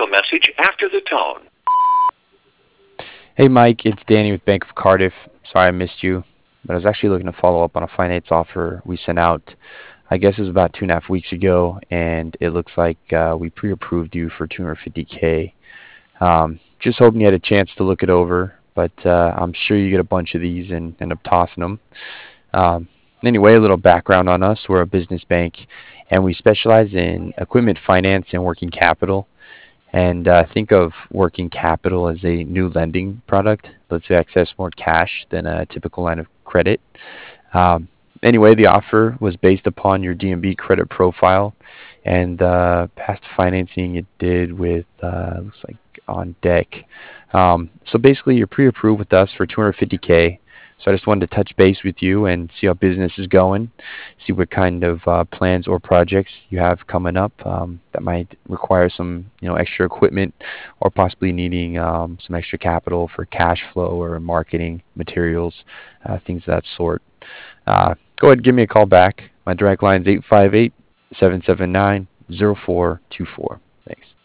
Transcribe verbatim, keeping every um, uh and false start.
a message after the tone. Hey Mike, it's Danny with Bank of Cardiff. Sorry I missed you, but I was actually looking to follow up on a finance offer we sent out. I guess it was about two and a half weeks ago, and it looks like uh, we pre-approved you for two hundred fifty K. Um, just hoping you had a chance to look it over, but uh, I'm sure you get a bunch of these and end up tossing them. Um, anyway, a little background on us. We're a business bank, and we specialize in equipment finance and working capital. And uh, think of working capital as a new lending product. Lets you access more cash than a typical line of credit. Um, anyway, the offer was based upon your D N B credit profile and uh, past financing it did with uh, looks like on deck. Um, so basically, you're pre-approved with us for two hundred fifty K. So I just wanted to touch base with you and see how business is going, see what kind of uh, plans or projects you have coming up um, that might require some, you know, extra equipment or possibly needing um, some extra capital for cash flow or marketing materials, uh, things of that sort. Uh, go ahead and give me a call back. My direct line is eight five eight, seven seven nine, zero four two four. Thanks.